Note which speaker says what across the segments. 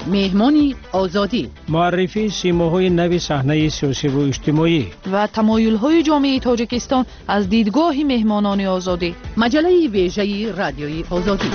Speaker 1: مهمانی آزادی،
Speaker 2: معرفی سیماهای نوی صحنه سیاسی و اجتماعی
Speaker 1: و تمایل‌های جامعه تاجیکستان از دیدگاه مهمانان آزادی. مجله ویژه رادیوی آزادی.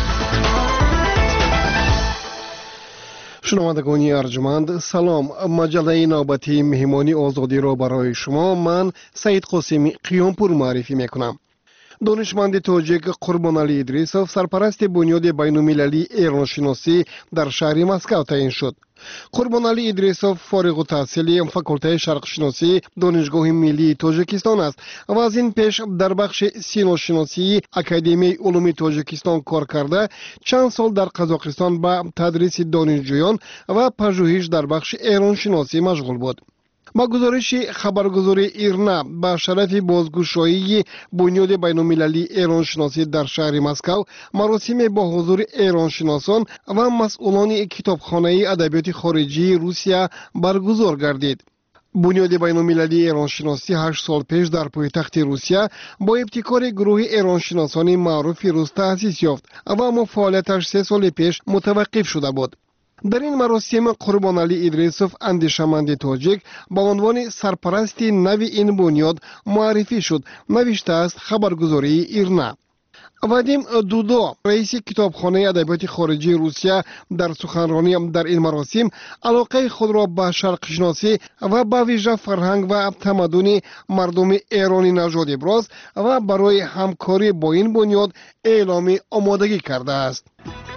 Speaker 3: شنوندگان ارجمند سلام. مجله نوبتی مهمانی آزادی را برای شما من سعید قاسمی قیامپور معرفی میکنم. دانشمند تاجیک قربانعلی ادریسوف سرپرست بنیاد بین‌المللی ایرانشناسی در شهر مسکو تعیین شد. قربانعلی ادریسوف فارغ التحصیل فاکولته شرقشناسی دانشگاه ملی تاجیکستان است و از این پیش در بخش سینوشناسی اکادمی علوم تاجیکستان کار کرده چند سال در قزاقستان به تدریس دانشجویان و پژوهش در بخش ایرانشناسی مشغول بود. با گزارش خبرگزاری ایرنا با شرف بازگشایی بنیاد بین‌المللی ایرانشناسی در شهر مسکو مراسم با حضور ایرانشناسان و مسئولان کتابخانه ادبیات خارجی روسیه برگزار گردید. بنیاد بین‌المللی ایرانشناسی 8 سال پیش در پایتخت روسیه با ابتکار گروه ایرانشناسان معروف روس تأسیس یافت و اما فعالیتش 3 سال پیش متوقف شده بود. در این مراسم قربانعلی ادریسوف اندیشمند تاجیک با عنوان سرپرست نوی این بنیاد معرفی شد. نوشته است خبرگزاری ایرنا. وادیم دودو رئیس کتابخانه ادبیات خارجی روسیه در سخنرانی در این مراسم علاقه خود را به شرقشناسی و به ویژه فرهنگ و تمدن مردم ایرانی نژاد ابراز و برای همکاری با این بنیاد اعلام آمادگی کرده است.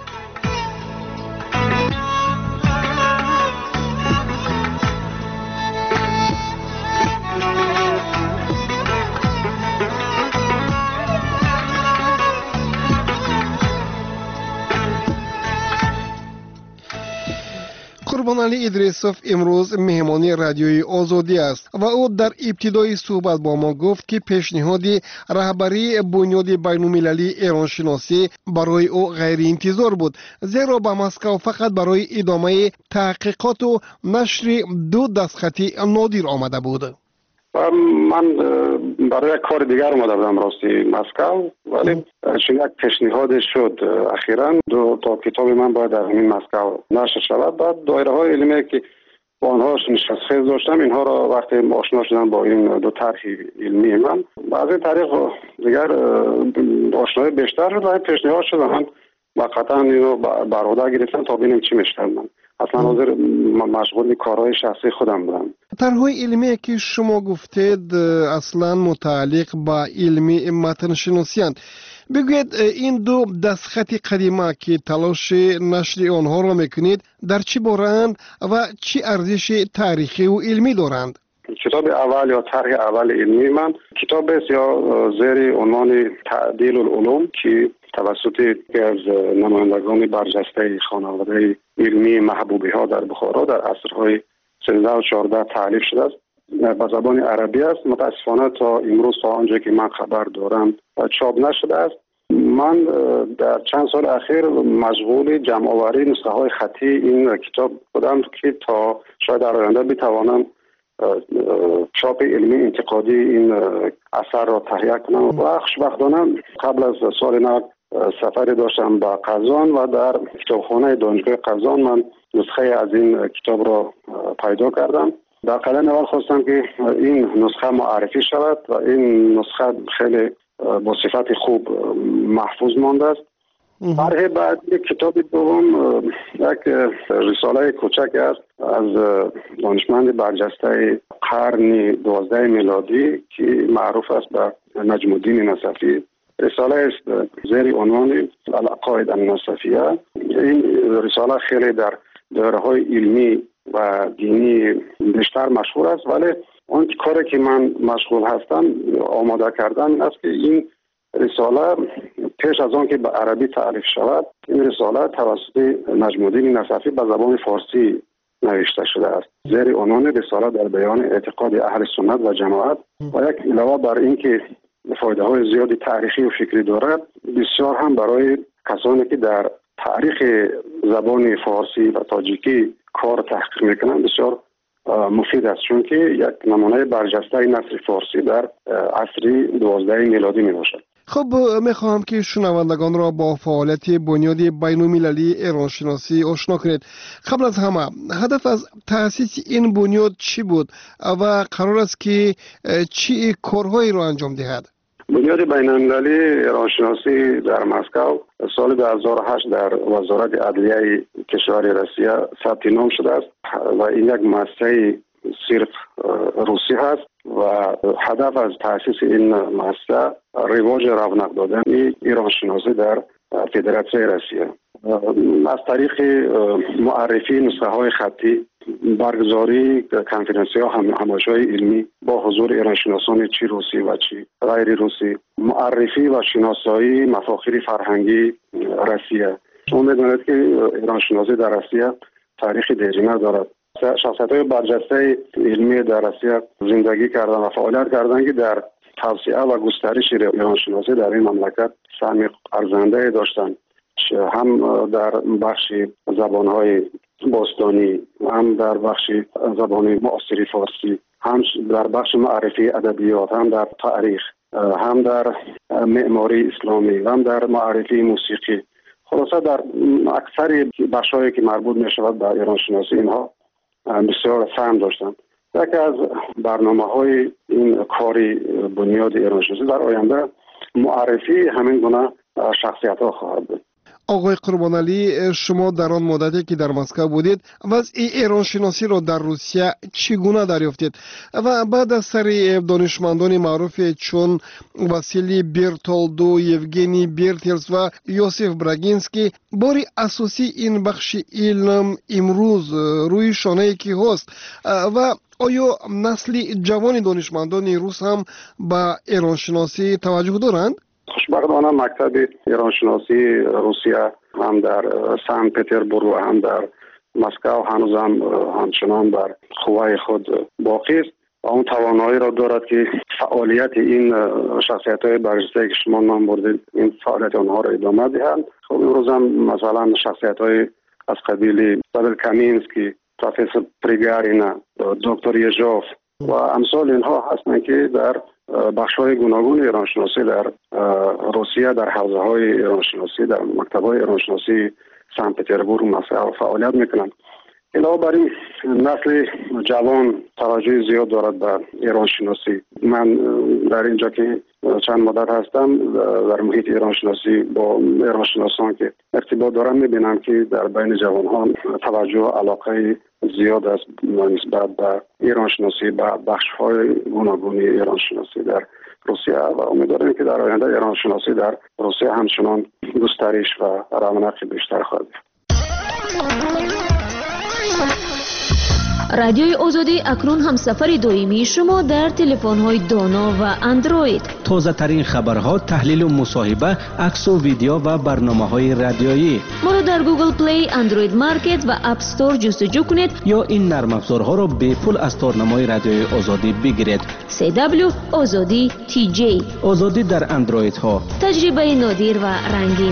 Speaker 3: قربانعلی ادریسوف امروز مهمانی رادیوی آزادی است و او در ابتدای صحبت با ما گفت که پیشنهاد رهبری بنیاد بین‌المللی ایرانشناسی برای او غیر انتظار بود، زیرا به مسکو فقط برای ادامه تحقیقات و نشر 2 دستخطی نادر آمده بود.
Speaker 4: من برای کار دیگر اومده بودم راستی مسکو، ولی چون یک پیشنهاد شد اخیراً 2 تا کتاب من باید در این مسکو نشر شود. بعد دایره های علمی که با آنها نشستخیز داشتم اینها را وقتی آشنا شدم با این 2 طرح علمی من از این طریق دیگر آشنایی بیشتر شد و پیشنهاد شد. من واقعا اینو بر عهده گرفتم تا ببینم چی میشه. من اصلا حاضر مشغول کارهای شخصی خودم بودم.
Speaker 3: طرح‌های علمی که شما گفتید اصلا متعلق با علم متن شناسی اند. بگوید این 2 دستخط قدیمه که تلاش نشر آنها را میکنید در چی بارند و چی ارزش تاریخی و علمی دارند؟
Speaker 4: کتاب اول یا طرح اول علمی من کتاب است یا زیر عنوان تعدیل العلوم که توسط یکی از نمایندگان برجسته خانواده علمی محبوبی ها در بخارا در عصرهای 13 و 14 تالیف شده است. به زبان عربی است. متاسفانه تا امروز تا آنجا که من خبر دارم چاپ نشده است. من در چند سال اخیر مشغول جمع آوری نسخه های خطی این کتاب بودم که تا شاید در آینده بتوانم چاپ علمی انتقادی این اثر را تهیه کنم. و خوشبختانه قبل از سال 90 سفری داشتم به قزان و در کتابخانه دانشگاه قزان من نسخه از این کتاب را پیدا کردم. در قدم اول خواستم که این نسخه معرفی شود و این نسخه خیلی با صفت خوب محفوظ مانده است. طرح بعد کتاب دوم یک رساله کوچک است از دانشمند برجسته قرن 12 میلادی که معروف است به نجم الدین نصفی. رساله است زیر عنوان العقاید النصفیه. این رساله خیلی در دوره‌های علمی و دینی بیشتر مشهور است، ولی اون کاری که من مشغول هستم آماده کردن است که این رساله پیش از آن که به عربی تعریف شود این رساله توسط نجم الدین نصفی به زبان فارسی نوشته شده است زیر عنوان رساله در بیان اعتقاد اهل سنت و جماعت و یک علاوه بر این که فایده های زیادی تاریخی و فکری دارد بسیار هم برای کسانی که در تاریخ زبان فارسی و تاجیکی کار تحقیق میکنند بسیار مفید است، چون که یک نمونه برجسته نثر فارسی در عصر 12 میلادی می باشد.
Speaker 3: خب میخواهم که شنوندگان را با فعالیت بنیاد بین‌المللی ایرانشناسی آشنا کنید. قبل از همه هدف از تأسیس این بنیاد چی بود و قرار است که چی کارهایی را انجام دهد؟
Speaker 4: بنیاد بین‌المللی ایرانشناسی در مسکو سال 2008 در وزارت عدلیه کشور روسیه ثبت نام شده است و این یک مؤسسه صرف روسی هست و هدف از تأسیس این مؤسسه رواج رونق دادن ایرانشناسی در فدراسیون روسیه از طریق معرفی نسخه های خطی، برگزاری کنفرانسی ها، همایش‌های علمی با حضور ایرانشناسان چی روسی و چی غیر روسی، معرفی و شناسایی مفاخر فرهنگی روسیه. شما می‌دانید که ایرانشناسی در روسیه تاریخ دیرینه دارد. شخصیت‌های برجسته علمی در روسیه زندگی کردن و فعالیت کردن که در توسعه و گسترش ایرانشناسی در این مملکت سهم ارزنده داشتند، هم در بخش زبان‌های باستانی، هم در بخش زبان معاصر فارسی، هم در بخش معرفی ادبیات، هم در تاریخ، هم در معماری اسلامی، هم در معرفی موسیقی. خلاصه در اکثر بخش‌هایی که مربوط می‌شود به ایرانشناسی اینها بسیار سهم داشتند. یکی از برنامه‌های این کاری بنیاد ایرانشناسی در آینده معرفی همین گونه شخصیت‌ها خواهد بود.
Speaker 3: آقای قربانعلی، شما در آن مدتی که در مسکو بودید وضع ایرانشناسی را در روسیه چگونه دریافتید و بعد از سر دانشمندان معروف چون واسیلی برتولدو، یوگنی برتلس و یوسف براگینسکی باری اساسی این بخش علم امروز روی شانه کی هست و آیا نسل جوان دانشمندان روس هم به ایرانشناسی توجه دارند؟
Speaker 4: خوشبختانه مکتب ایرانشناسی روسیه هم در سن پترزبورگ و هم در مسکو هنوز هم همچنان بر قوای خود باقی است و اون توانایی را دارد که فعالیت این شخصیت‌های برجسته که شما نام بردید این فعالیت آنها را ادامه دهند. خب امروز هم مثلا شخصیت‌های از قبیل کامینسکی، پروفسور پریگارینا، دکتر یژوف و امثال اینها هستند که در بخش‌های گوناگون ایرانشناسی در روسیه در حوزه‌های ایرانشناسی در مکتب‌های ایرانشناسی سن پترزبورگ مسکو فعالیت می‌کنند. علاوه بر این نسل جوان توجه زیاد دارد به ایرانشناسی. من در اینجا که چند مدت هستم در محیط ایرانشناسی با ایرانشناسان که ارتباط دارم می‌بینم که در بین جوان‌ها توجه و علاقه زیاد است نسبت به ایرانشناسی به بخش‌های گوناگون ایرانشناسی در روسیه و امیدوارم که در آینده ایرانشناسی در روسیه همچنان گسترش و رونق بیشتر خواهد یافت.
Speaker 5: رادیوی آزادی اکنون هم سفر دائمی شما در تلفن‌های دانا و اندروید.
Speaker 2: تازه ترین خبرها، تحلیل و مصاحبه، عکس و ویدیو و برنامه‌های رادیویی.
Speaker 5: ما را در گوگل پلی، اندروید مارکت و اپ استور جستجو کنید
Speaker 2: یا این نرم افزارها را به پول از تارنمای رادیوی آزادی بگیرید.
Speaker 5: CW آزادی TJ
Speaker 2: آزادی در اندروید ها.
Speaker 5: تجربه نادر و رنگین.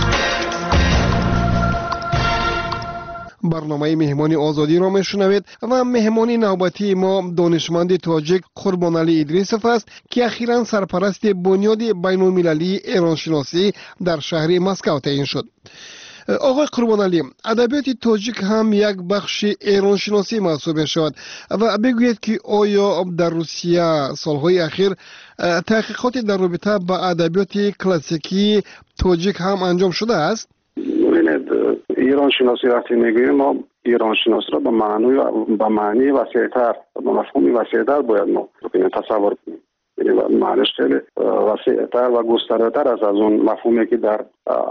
Speaker 3: برنامه مهمانی آزادی را میشنوید و مهمانی نوبتی ما دانشمند تاجیک قربانعلی ادریسوف است که اخیراً سرپرست بنیاد بین‌المللی ایرانشناسی در شهر مسکو تعیین شد. آقای قربانعلی، ادبیات تاجیک هم یک بخش ایرانشناسی محسوب می‌شود و بگویید که آیا در روسیه سالهای اخیر تحقیقاتی در رابطه با ادبیات کلاسیکی تاجیک هم انجام شده است؟
Speaker 4: ایرانشناسی وقتی میگوییم ما ایرانشناسی را به معنی وسیع‌تر به مفهوم وسیع‌تر باید ما تصور کنیم. یعنی معنیش خیلی وسیع‌تر و گسترده‌تر از اون مفهومی که در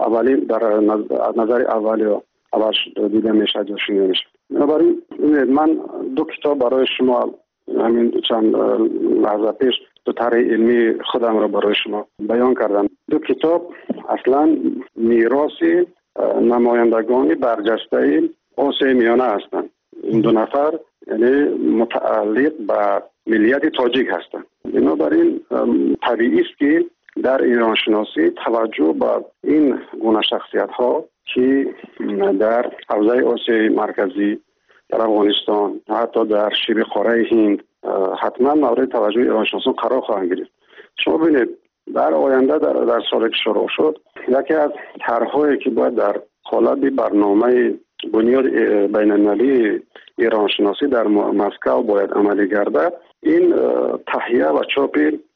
Speaker 4: نظر اول دیده میشه یا شنیده میشه. بنابراین من دو کتاب برای شما همین چند لحظه پیش دو طرح علمی خودم را برای شما بیان کردم. دو کتاب اصلا میراثی نمایندگان برجسته آسیای میانه هستند. این دو نفر یعنی متعلق به ملیت تاجیک هستند. بنابراین طبیعی است که در ایرانشناسی توجه به این گونه شخصیت ها که در حوزه آسیای مرکزی، در افغانستان، حتی در شبه قاره هند حتما مورد توجه ایرانشناسان قرار خواهند گرفت. شما ببینید در آینده در سالی که شروع شد یکی از طرح‌هایی که باید در قالب برنامه بنیاد بین‌المللی ایران شناسی در مسکو باید عملی گردد، این تهیه و چاپ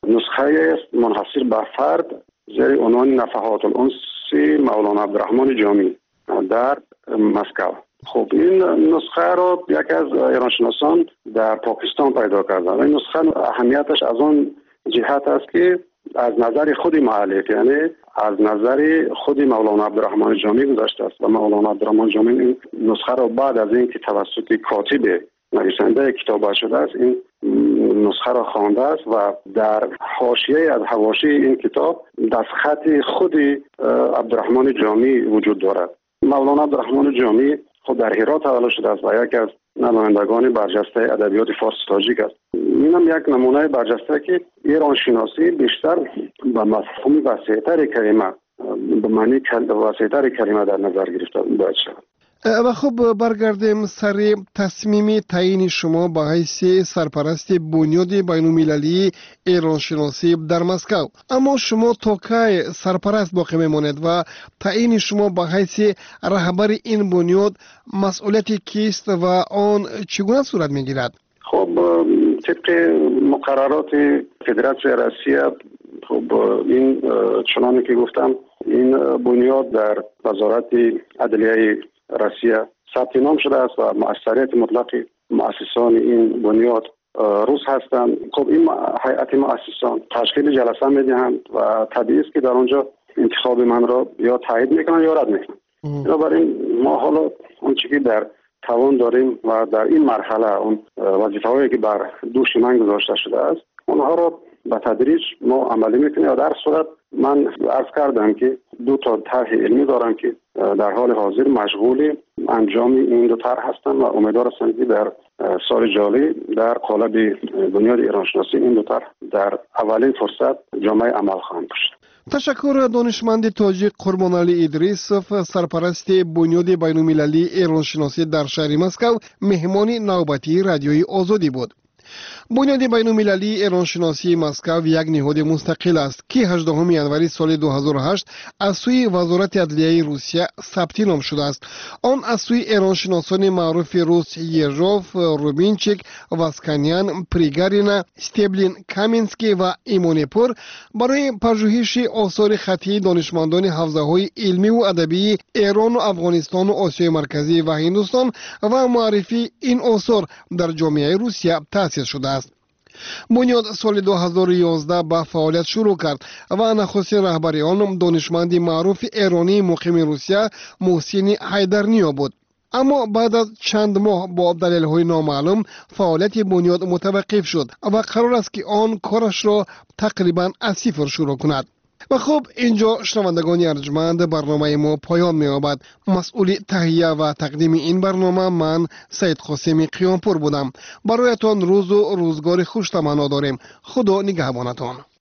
Speaker 4: نسخه است منحصر به فرد زیر عنوان نفحات الانس مولانا عبدالرحمن جامی در مسکو. خب این نسخه رو یکی از ایران شناسان در پاکستان پیدا کردن. این نسخه اهمیتش از آن جهت است که از نظر خود مؤلف، یعنی از نظر خود مولانا عبدالرحمن جامی گذشته است و مولانا عبدالرحمن جامی این نسخه را بعد از اینکه توسط کاتب نویسنده کتاب شده است این نسخه را خوانده است و در حاشیه از حواشی این کتاب دستخط خود عبدالرحمن جامی وجود دارد. مولانا عبدالرحمن جامی خود در هرات تولد شده است و یکی از نمایندگان برجسته ادبیات فارسی تاجیک است. اینم یک نمونه برجسته که ایران شناسی بیشتر به مفهوم وسیع‌تر کلمه به معنی وسیع‌تر کلمه در نظر گرفته باید شود.
Speaker 3: و خب برگردیم سر تصمیم تعیین شما به حیث سرپرست بنیاد بین‌المللی ایران شناسی در مسکو. اما شما تا کی سرپرست باقی میماند و تعیین شما به حیث رهبر این بنیاد مسئولیت کیست و آن چگونه صورت میگیرد؟
Speaker 4: خب طبق مقررات فدراسیون روسیه خب این چنانه که گفتم این بنیاد در وزارت عدلیه روسیه ثبت نام شده است و مؤثریت مطلق مؤسسان این بنیاد روس هستند. خب این هیئت مؤسسان تشکیل جلسه میدهند و طبیعی است که در آنجا انتخاب من را یا تایید میکنن یا رد میکنن. بنابراین ما حالا آنچه که در توان داریم و در این مرحله اون وظیفه‌هایی که بر دوش من گذاشته شده است اونها را به تدریج ما عملی میکنیم. و در صورت من عرض کردم که 2 طرح علمی دارم که در حال حاضر مشغول انجام این 2 طرح هستم و امیدوار هستم که در سال جاری در قالب بنیاد ایران شناسی این 2 طرح در اولین فرصت جامعه عمل خواهند داشت.
Speaker 3: تشکر دانشمند تاجیک قربانعلی ادریسوف، سرپرست بنیاد بین‌المللی ایران شناسی در شهر مسکو، مهمان نوبتی رادیوی آزادی بود. بنیاد بین‌المللی ایران شناسی مسکو یک نهاد مستقل است که 18 ژانویه سال 2008 از سوی وزارت عدلیه روسیه ثبت نام شده است. آن از سوی ایران شناسان معروف روس یژوف، روبینچیک، واسکانیان، پریگارینا، استبلین، کامینسکی و ایمونپور برای پژوهش آثار خطی دانشمندان حوزه‌های علمی و ادبی ایران و افغانستان و آسیای مرکزی و هندوستان و معرفی این آثار در جامعه روسیه تأسیس شده است. بنیاد سال 2011 به فعالیت شروع کرد و نخستین رهبر آن دانشمند معروف ایرانی مقیم روسیه محسن حیدرنیا بود. اما بعد از چند ماه با دلایل نامعلوم فعالیت بنیاد متوقف شد و قرار است که آن کارش را تقریبا از صفر شروع کند. و خب اینجا شنوندگان ارجمند برنامه ما پایان می‌یابد. مسئول تهیه و تقدیم این برنامه من سید قاسمی قیامپور بودم. برایتان روز و روزگار خوش تمنا داریم. خدا نگهبانتان.